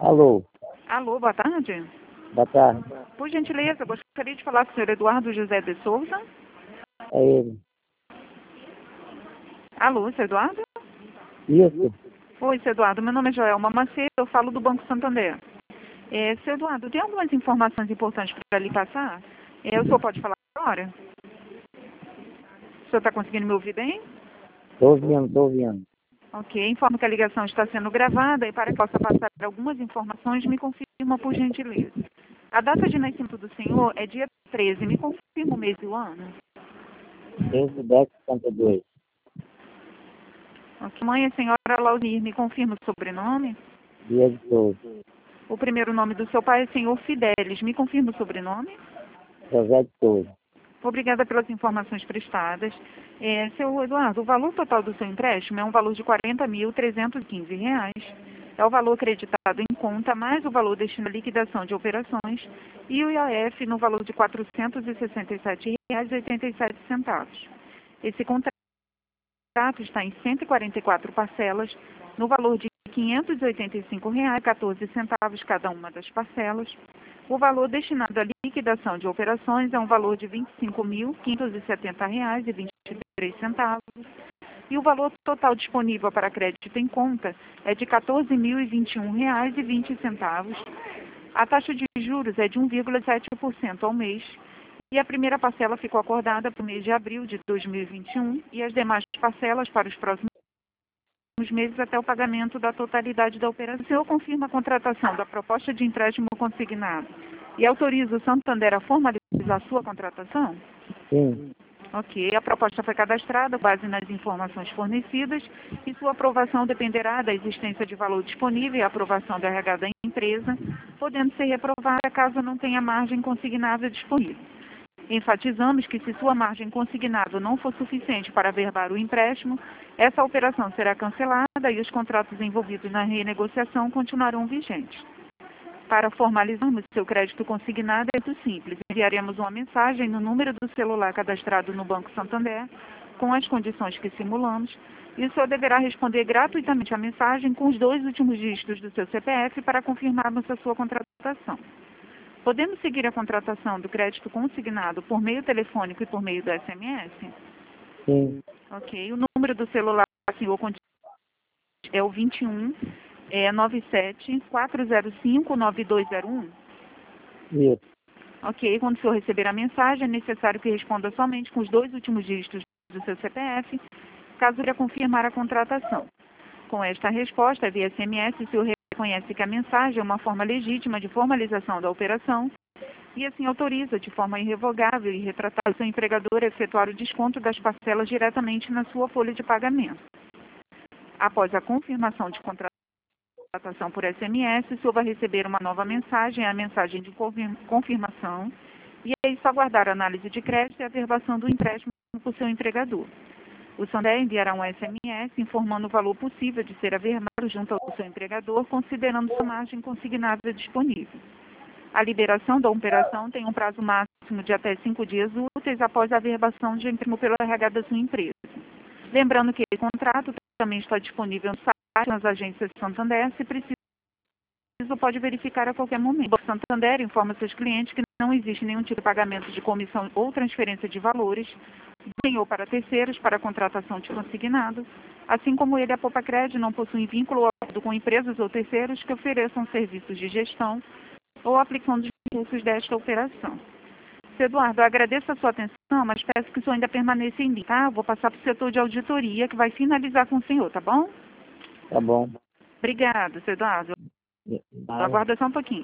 Alô, Alô, boa tarde. boa tarde. Por gentileza, gostaria de falar com o senhor Eduardo José de Souza. É ele. Alô, seu Eduardo? Isso? Oi, seu Eduardo, meu nome é Joelma Macedo, eu falo do Banco Santander. Seu Eduardo, tem algumas informações importantes para lhe passar? O senhor pode falar agora? O senhor está conseguindo me ouvir bem? Tô ouvindo. Ok, informo que a ligação está sendo gravada e para que possa passar algumas informações, me confirma por gentileza. A data de nascimento do senhor é dia 13, me confirma o mês e o ano? 10/10/62. Ok, mãe, a senhora Lauzir, me confirma o sobrenome? Dia de Souza. O primeiro nome do seu pai é senhor Fidelis, me confirma o sobrenome? José de Souza. Obrigada pelas informações prestadas. Seu Eduardo, o valor total do seu empréstimo é um valor de R$ 40.315. É o valor acreditado em conta, mais o valor destinado à liquidação de operações e o IOF no valor de R$ 467,87. Esse contrato está em 144 parcelas, no valor de R$ 585,14 cada uma das parcelas. O valor destinado à liquidação de operações é um valor de R$ 25.570,23. E o valor total disponível para crédito em conta é de R$ 14.021,20. A taxa de juros é de 1,7% ao mês. E a primeira parcela ficou acordada para o mês de abril de 2021 e as demais parcelas para os próximos meses até o pagamento da totalidade da operação. O senhor confirma a contratação da proposta de empréstimo consignado e autoriza o Santander a formalizar a sua contratação? Sim. Ok, a proposta foi cadastrada com base nas informações fornecidas e sua aprovação dependerá da existência de valor disponível e aprovação do RH da empresa, podendo ser reprovada caso não tenha margem consignável disponível. Enfatizamos que se sua margem consignável não for suficiente para averbar o empréstimo, essa operação será cancelada e os contratos envolvidos na renegociação continuarão vigentes. Para formalizarmos seu crédito consignado é muito simples. Enviaremos uma mensagem no número do celular cadastrado no Banco Santander, com as condições que simulamos, e o senhor deverá responder gratuitamente a mensagem com os 2 últimos dígitos do seu CPF para confirmarmos a sua contratação. Podemos seguir a contratação do crédito consignado por meio telefônico e por meio do SMS? Sim. Ok. O número do celular senhor é o 21 97 405 9201. Isso. Ok. Quando o senhor receber a mensagem, é necessário que responda somente com os 2 últimos dígitos do seu CPF, caso queira confirmar a contratação. Com esta resposta, via SMS, o senhor reconhece que a mensagem é uma forma legítima de formalização da operação e assim autoriza de forma irrevogável e retratada o seu empregador a efetuar o desconto das parcelas diretamente na sua folha de pagamento. Após a confirmação de contratação por SMS, o senhor vai receber uma nova mensagem, a mensagem de confirmação, e é isso aguardar a análise de crédito e a averbação do empréstimo por seu empregador. O Santander enviará um SMS informando o valor possível de ser averbado junto ao seu empregador, considerando sua margem consignável disponível. A liberação da operação tem um prazo máximo de até 5 dias úteis após a averbação de empréstimo pelo RH da sua empresa. Lembrando que o contrato também está disponível no site, nas agências Santander, se preciso pode verificar a qualquer momento. O Santander informa seus clientes que não existe nenhum tipo de pagamento de comissão ou transferência de valores, nem ou para terceiros, para a contratação de consignado, assim como ele, a Popacred, não possui vínculo ou acordo com empresas ou terceiros que ofereçam serviços de gestão ou aplicação dos recursos desta operação. Seu Eduardo, eu agradeço a sua atenção, mas peço que o senhor ainda permaneça em linha, tá? Vou passar para o setor de auditoria, que vai finalizar com o senhor, tá bom? Tá bom. Obrigada, seu Eduardo. Nada. Aguarda só um pouquinho.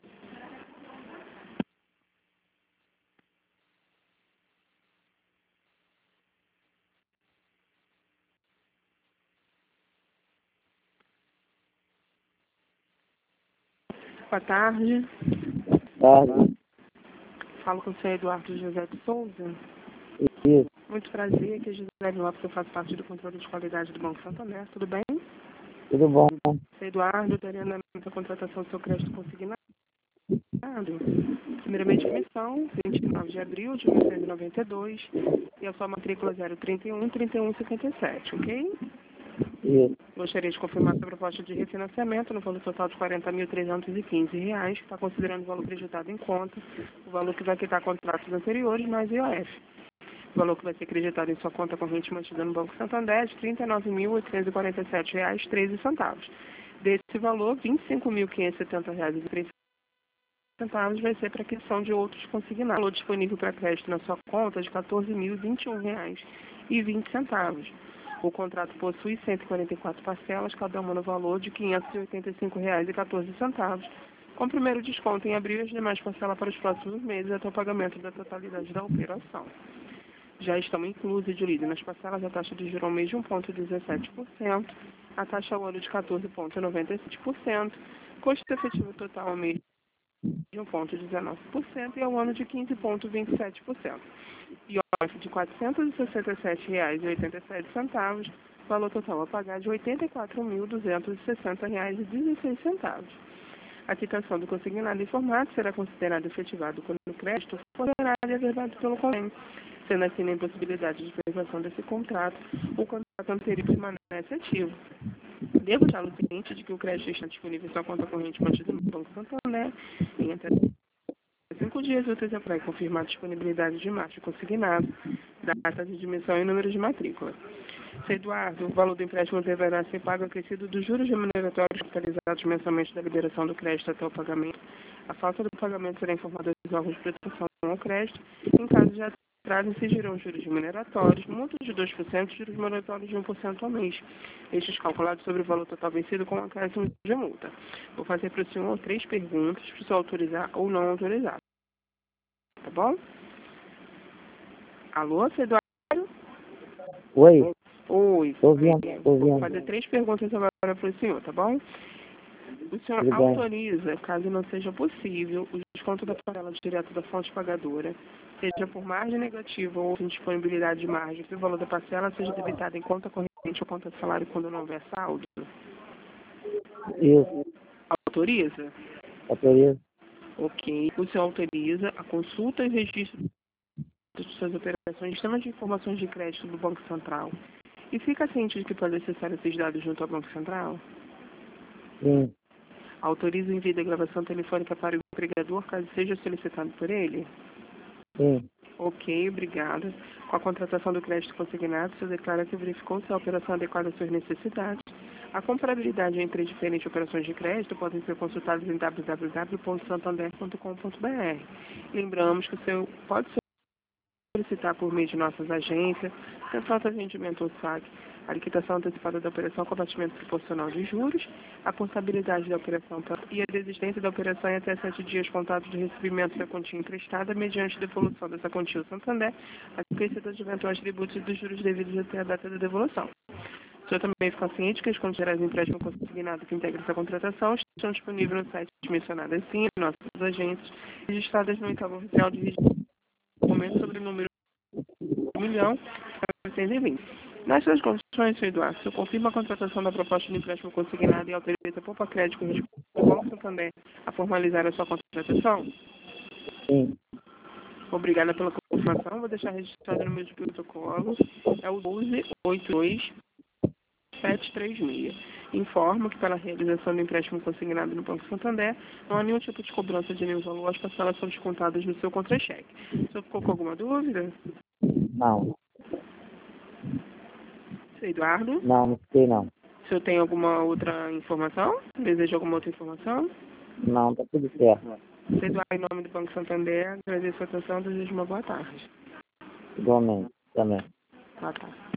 Boa tarde. Tarde. Falo com o senhor Eduardo José de Souza. Isso. Muito prazer, aqui é José Lopes, eu faço parte do controle de qualidade do Banco Santander. Tudo bem? Tudo bom? Senhor Eduardo, daria andamento a contratação do seu crédito consignado. Primeiramente, emissão, 29 de abril de 1992, e a sua matrícula 031 3157, ok? Isso. Gostaria de confirmar sua proposta de refinanciamento no valor total de R$ 40.315, que está considerando o valor acreditado em conta, o valor que vai quitar contratos anteriores mais IOF. O valor que vai ser acreditado em sua conta corrente mantida no Banco Santander é de R$ 39.847,13. Desse valor, R$ 25.570,03 vai ser para aquisição de outros consignados. O valor disponível para crédito na sua conta é de R$ 14.021,20. O contrato possui 144 parcelas, cada uma no valor de R$ 585,14, com o primeiro desconto em abril e as demais parcelas para os próximos meses até o pagamento da totalidade da operação. Já estão inclusas e diluídas nas parcelas a taxa de juros ao mês de 1,17%, a taxa ao ano de 14,97%, custo efetivo total ao mês de 1,19% e ao ano de 15,27%. IOF de R$ 467,87, valor total a pagar de R$ 84.260,16. A quitação do consignado informado será considerada efetivado quando o crédito for horário e averbado pelo convênio. Sendo assim, na impossibilidade de preservação desse contrato, o contrato anterior permanece ativo. Devo deixar o seguinte de que o crédito está disponível em sua conta corrente mantida no Banco Santander em até 5 dias úteis após confirmar a disponibilidade de marcha consignado, data de dimissão e número de matrícula. Se Eduardo, o valor do empréstimo deverá ser pago acrescido dos juros remuneratórios capitalizados mensalmente da liberação do crédito até o pagamento. A falta do pagamento será informada aos órgãos de proteção ao crédito. Em caso de atraso, incidirão juros remuneratórios, multas de 2% e juros moratórios de 1% ao mês. Estes calculados sobre o valor total vencido com acréscimo de multa. Vou fazer para o senhor 3 perguntas, para o senhor autorizar ou não autorizar. Tá bom? Alô, seu Eduardo? Oi, Oi. tô ouvindo. Vou fazer 3 perguntas agora para o senhor, tá bom? O senhor Tudo bem. autoriza, caso não seja possível, o desconto da parcela direto da fonte pagadora, seja por margem negativa ou indisponibilidade de margem, que o valor da parcela seja debitado em conta corrente ou conta de salário quando não houver saldo? Isso. Autoriza? Autoriza. Ok. O senhor autoriza a consulta e registro de suas operações, sistemas de informações de crédito do Banco Central. E fica ciente de que pode acessar esses dados junto ao Banco Central? Sim. Autoriza o envio da gravação telefônica para o empregador, caso seja solicitado por ele? Sim. Ok, obrigada. Com a contratação do crédito consignado, o senhor declara que verificou se a operação é adequada às suas necessidades. A comparabilidade entre diferentes operações de crédito podem ser consultadas em www.santander.com.br. Lembramos que o senhor pode solicitar por meio de nossas agências, Central de Atendimento ou SAC, a liquidação antecipada da operação com abatimento proporcional de juros, a contabilidade da operação e a desistência da operação em até 7 dias contados de recebimento da quantia emprestada mediante devolução dessa quantia ao Santander, acrescida de eventuais tributos e dos juros devidos até a data da devolução. O senhor também fica ciente que as contas gerais de empréstimo consignado que integram essa contratação estão disponíveis no site mencionado acima, em nossas agências, registradas no Encargo Oficial de Registro sobre o número 1.420. Nessas condições, senhor Eduardo, o senhor confirma a contratação da proposta de empréstimo consignado e autoriza a Poupa Crédito do Banco Santander a formalizar a sua contratação? Sim. Obrigada pela confirmação. Vou deixar registrado no meu protocolo. É o 1282736. Informo que, pela realização do empréstimo consignado no Banco Santander, não há nenhum tipo de cobrança de nenhum valor. As parcelas são descontadas no seu contra-cheque. O senhor ficou com alguma dúvida? Não. Senhor Eduardo? Não fiquei não. O senhor tem alguma outra informação? Deseja alguma outra informação? Não, tá tudo certo. Senhor Eduardo, em nome do Banco Santander, agradeço a atenção e desejo uma boa tarde. Igualmente, também. Boa tarde.